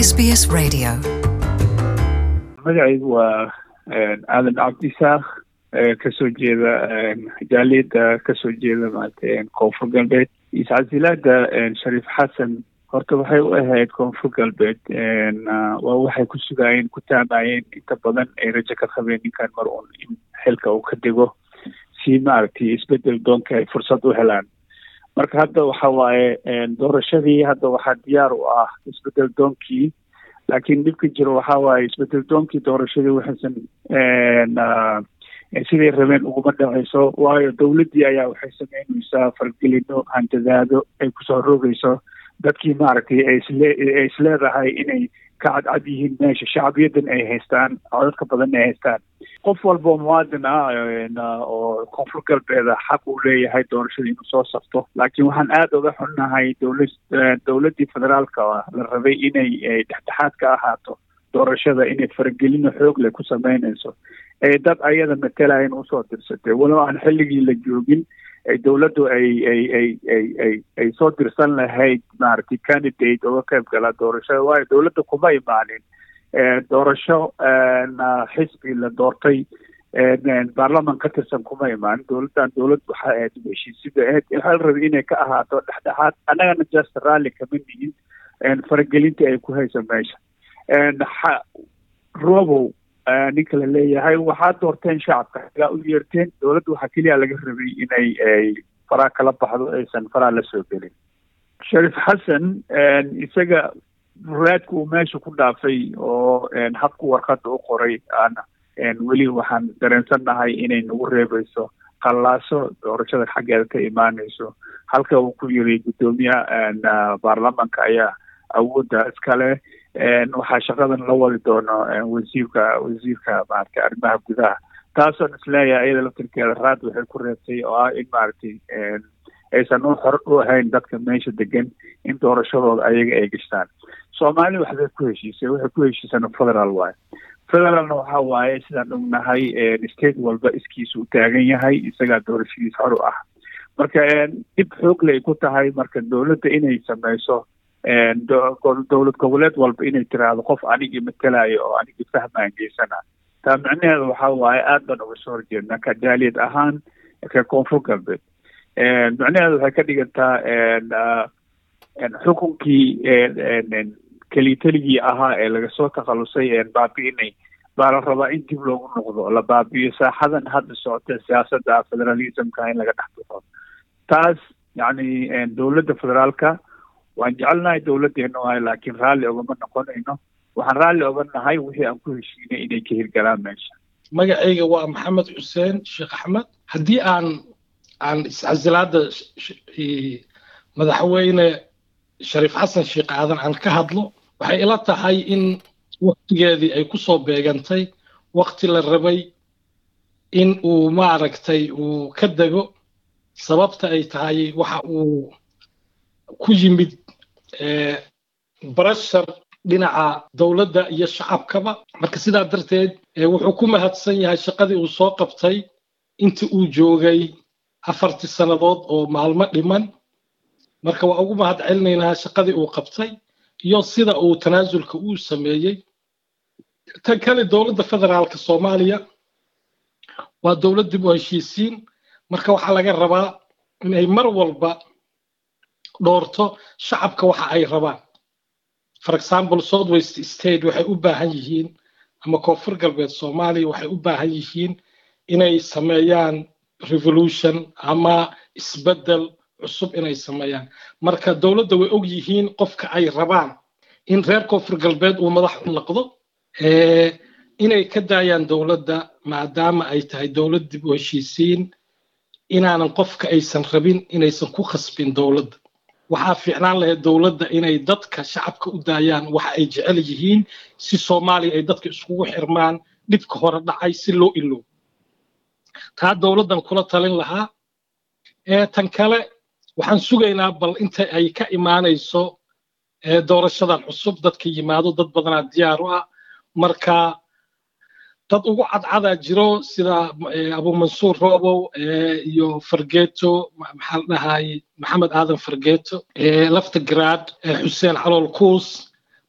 SBS Radio. magacaygu waa aadan cabdisaaq kasoo jeeda jaaliyada kasoo jeeda maaragtay koonfur galbeed iscasilaada shariif xasan horta waxay u ahayd koonfur galbeed waa waxay ku sugayeen ku taamayeen inta badan ay rajo ka qabeen ninkan mar uun in xilka uu ka dhigo si maaragtay isbedel doonka ay fursad u helaan marka hadda waxa waaye doorashadii hadda waxaa diyaar u ah isbedel doonkii laakiin dhibka jiro waxaa waaye isbedel doonkii doorashadii waxaysan siday rabeen uguma dhacayso waayo dawladdii ayaa waxay sameynaysaa fargelino handadaado ay kusoo rogayso dadkii maaragtay ay isleedahay inay ka cadcad yihiin meesha shacbiyadan ay haystaan codadka badan ay haystaan qof walba oo muwaadin oo koonfur galbeeda xaq uu leeyahay doorashada inuu soo safto laakiin waxaan aada uga xunnahay dowladdii federaalka la rabay inay dhexdhexaad ka ahaato doorashada inay faragelino xoog leh ku sameynayso ee dad ayada matalayan usoo dirsatay walow aan xilligii la joogin dowladdu ay soo dirsan lahayd maaragtay candidate uga qayb gala doorashada waayo dowladda kuma imaanin doorasho xisbi la doortay baarlaman ka tirsan kuma imaanin dowladdan dowlad waxa ahayd heshiisida ahayd waxaa la rabay inay ka ahaato dhexdhexaad annagana just raalli kama nihin faragelinta ay ku hayso meesha robow ninka la leeyahay waxaad doorteen shacabka ilaa u yeerteen dowladda waxaa keliya laga rabay inay faraa kala baxdo aysan faraa la soo gelin shariif xasan isaga raadka uu meesha ku dhaafay oo habku warqadda u qoray weli waxaan dareensannahay inay nagu reebayso qallaaso doorashada xaggeeda ka imaanayso halka uu ku yiri guddoomiyaha baarlamanka ayaa awoodda iskale waxaa shaqadan la wadi doono wasiirka maaragtay arrimaha gudaha taasoon isleeyahay iyada laftirkeeda raad waxay ku reebtay oo ah in maaragtay aysan xor u ahayn dadka meesha degan in doorashadooda ayaga ay gashtaan soomaali waxbay ku heshiisay waxay ku heshiisaan federal waaye federalna waxa waaye sidaan ognahay state walba iskiisa u taagan yahay isagaa doorashadiisa xor u ah marka dhib xoog lay ku tahay marka dowladda inay sameyso dowlad goboleed walba inay tiraahdo qof anigii matalayo oo anigii fahmaan geysana taa micnaheeda waxaa waaye aad baan uga soo horjeednaa ka jaaliyad ahaan ka koonfur galbeed micnaheeda waxay ka dhigantaa xukunkii keliteligii ahaa ee lagasoo takhalusay baabi'inay baa la rabaa in dib loogu noqdo la baabi'iyo saaxadan hadda socota siyaasadda federalismka in laga dhex baxo taas yacni dowladda federaalka waan jecelnahay dowladdeena waayo laakiin raalli ogama noqonayno waxaan raalli oga nahay wixii aan ku heshiinay inay ka hirgalaan meesha magacayga waa maxamed xuseen sheekh axmed haddii aan iscasilaada madaxweyne shariif xasan sheekh aadan aan ka hadlo waxay ila tahay in waqtigeedii ay ku soo beegantay waqti la rabay in uu maaragtay uu ka dego sababta ay tahay waxa uu ku yimid barashar dhinaca dowladda iyo shacabkaba marka sidaa darteed wuxuu ku mahadsan yahay shaqadii uu soo qabtay intii uu joogay 4 sannadood oo maalmo dhiman marka waa ugu mahad celinaynaa shaqadii uu qabtay iyo sida uu tanaasulka uu sameeyey tan kale dowladda federaalka Soomaaliya waa dowlad dib u heshiisiin marka waxaa laga rabaa inay mar walba doorto shacabka waxa ay rabaan for example South West State waxay u baahan yihiin ama koonfur galbeed Soomaaliya waxay u baahan yihiin inay sameeyaan revolution ama isbedel cusub inay sameeyaan marka dawladda way og yihiin qofka ay rabaan in reer koonfur galbeed uu madax u noqdo inay ka daayaan dawladda maadaama ay tahay dawlad dib u heshiisiin inaanan qofka aysan rabin inaysan ku khasbin dawladda waxaa fiicnaan lahayd dawladda inay dadka shacabka u daayaan waxa ay jecel yihiin si Soomaaliya ay dadka iskugu xirmaan dhibka hore dhacay si loo ilo taa dawladdan kula talin lahaa tan kale waxaan sugaynaa bal inta ay ka imaanayso doorashadan cusub dadka yimaado dad badan diyaar u ah marka dad ugu cadcada jiro sida Abu Mansour Robow iyo Fargeeto maxal dhahay Maxamed Aadan Fargeeto lafta grad Xuseen Xalool Kuus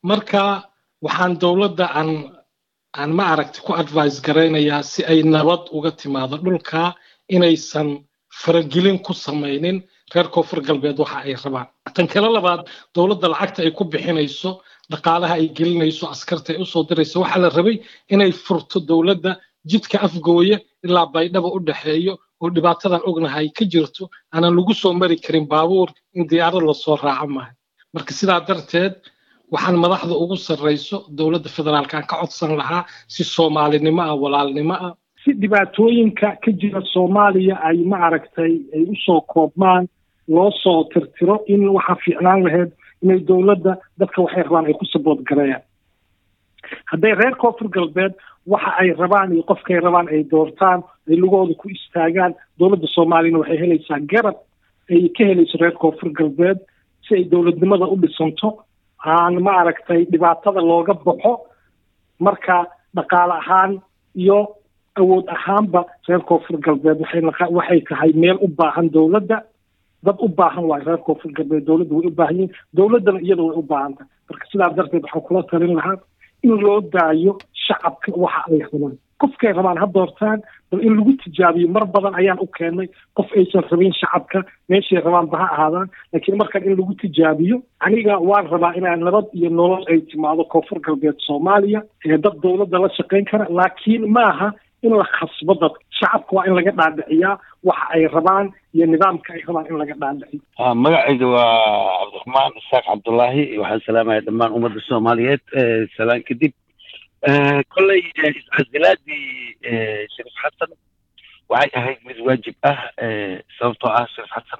marka waxaan dowladda aan ma aragti ku advice garaynayaa si ay nabad uga timaado dhulka inaysan faragelin ku samaynin reer koonfur galbeed waxa ay rabaan tan kale labaad dowladda lacagta ay ku bixinayso dhaqaalaha ay gelinayso askarta ay usoo dirayso waxaa la rabay inay furto dowladda jidka afgooye ilaa baydhaba u dhexeeyo oo dhibaatadan ognahay ka jirto aanan lagu soo mari karin baabuur in diyaarad lasoo raaco maaha marka sidaa darteed waxaan madaxda ugu sarrayso dowladda federaalka ka codsan lahaa si soomaalinimo ah walaalnimo ah si dhibaatooyinka ka jira Soomaaliya ay ma aragtay ay u soo koobmaan loo soo tirtiro in waxa fiicnaan lahayd inay dowladda dadka waxay rabaan ay ku support gareeyaan hadday reer koonfur galbeed waxa ay rabaan iyo qofkay rabaan ay doortaan ay lugooda ku istaagaan dowladda Soomaaliya waxay helaysaa garab ay ka helayso reer koonfur galbeed si ay dowladnimada u dhisanto aan ma aragtay dhibaatada looga baxo marka dhaqaale ahaan iyo awood ahaanba reer koonfur galbeed waxay tahay meel u baahan dowladda dad u baahan waa reer koonfur galbeed dowladda way u baahan yihiin dowladdana iyada way u baahan tahay marka sidaa darteed waxaan kula talin lahaa in loo daayo shacabka waxa ay rabaan qofkay rabaan ha doortaan bal in lagu tijaabiyo mar badan ayaan u keenay qof aysan rabin shacabka meeshay rabaan ba ha ahaadaan laakiin markan in lagu tijaabiyo aniga waan rabaa inaan nabad iyo nolol ay timaado koonfur galbeed Soomaaliya ee dad dowladda la shaqayn kara laakiin maaha in la khasbo dad shacabka waa in laga dhaadhiciyaa waxa ay rabaan iyo nidaamka ay rabaan in laga dhaadhiciyo magacayga waa Cabdiraxmaan Isaaq Cabdullaahi waxaan salaamayaa dhammaan ummadda Soomaaliyeed salaan kadib kolley iscasilaadii Shariif Xasan waxay ahayd mid waajib ah sababtoo ah Shariif Xasan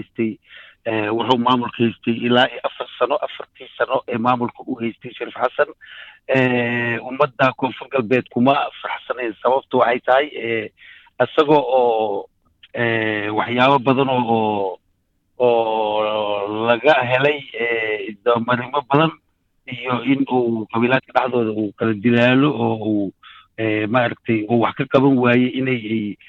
wuxuu maamulka haystay ilaa 4 sano ee maamulka uu haystay Shariif Xasan ummadda koonfur galbeed kuma faraxsanayn sababtu waxay tahay asagoo oo waxyaabo badan oo laga helay isdamarimo badan iyo in uu qabiilaadka dhexdooda uu kala dilaalo oo uu maaragtay uu wax ka qaban waayey inay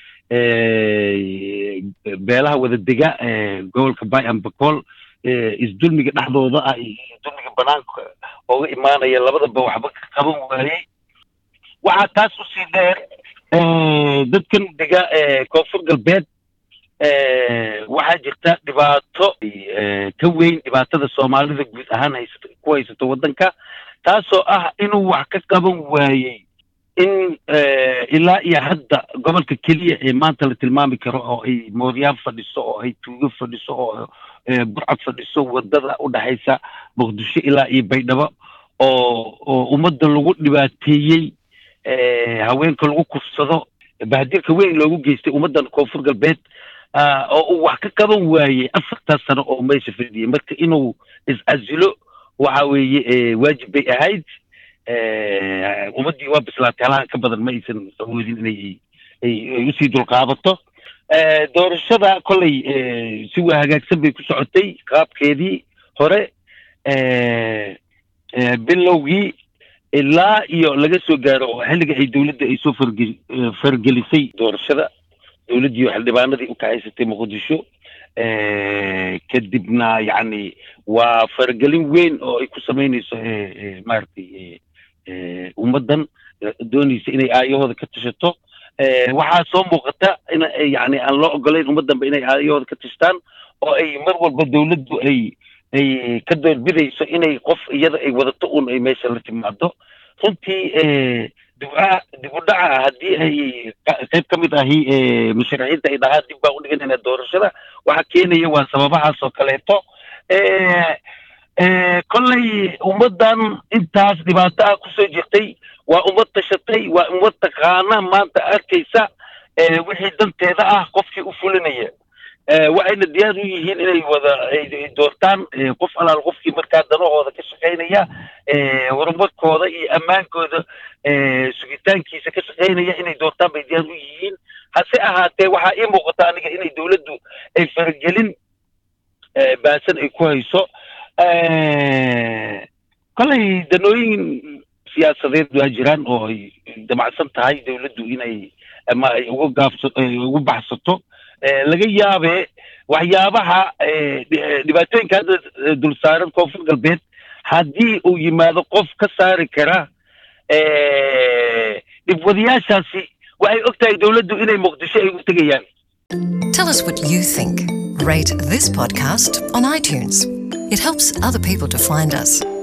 beelaha wada dega gobolka Bay and Bakool isdulmiga dhexdooda ah iyo dulmiga banaanka ooga imaanaya labadaba waxba ka qaban waayey waxaa taas u sii dheer dadkan dega koonfur galbeed waxaa jirta dhibaato ka weyn dhibaatada Soomaalida guud ahaan ku haysato waddanka taasoo ah inuu wax ka qaban waayey in ilaa iyo hadda gobolka keliya ee maanta la tilmaami karo oo ay mooryaan fadhiso oo ay tuugo fadhiso oo burcad fadhiso wadada u dhaxaysa Muqdisho ilaa iyo Baydhabo oo ummadda lagu dhibaateeyey haweenka lagu kufsado bahdilka weyn loogu geystay ummaddan koonfur galbeed oo uu wax ka qaban waayey 4 sano oo meesha fadhiyay marka inuu iscasilo waxa weeye waajib bay ahayd ummadii waa bislaatay halahan ka badan ma aysan awoodin inay usii dulqaabato doorashada kolley si waa hagaagsan bay ku socotay qaabkeedii hore bilowgii ilaa iyo laga soo gaaro xilliga ay dowladda ay soo fargelisay doorashada dowladdii iyo xildhibaanadii u kacaysatay Muqdisho kadibna yacni waa fargelin weyn oo ay ku samaynayso maaragtay ummaddan doonaysa inay aayahooda ka tashato waxaa soo muuqata in yacni aan loo ogolayn ummaddanba inay aayahooda ka tashtaan oo ay mar walba dowladdu ay ka doorbidayso inay qof iyada ay wadato un ay meesha la timaado runtii dib u dhaca haddii ay qayb ka mid ahi musharaxiinta ay dhahaan dib baa u dhiganayna doorashada waxa keenaya waa sababahaas oo kaleeto kolley ummaddan intaas dhibaato ah kusoo jirtay waa ummad tashatay waa ummad taqaana maanta arkaysa wixii danteeda ah qofkii u fulinaya waxayna diyaar u yihiin inay wada doortaan qof alaal qofkii markaa danahooda ka shaqaynaya horumarkooda iyo ammaankooda sugitaankiisa ka shaqaynaya inay doortaan bay diyaar u yihiin hase ahaatee waxaa ii muuqata aniga inay dowladdu ay faragelin baasan ay ku hayso kolley danooyin siyaasadeed waa jiraan oo ay damacsan tahay dowladdu inay ama ay ugu baxsato laga yaabe waxyaabaha dhibaatooyinka hadda dul saaran koonfur galbeed haddii uu yimaado qof ka saari kara dhibwadayaashaasi waxay og tahay dowladdu inay muqdisho ay u tegayaan. Tell us what you think. Rate this podcast on iTunes. It helps other people to find us.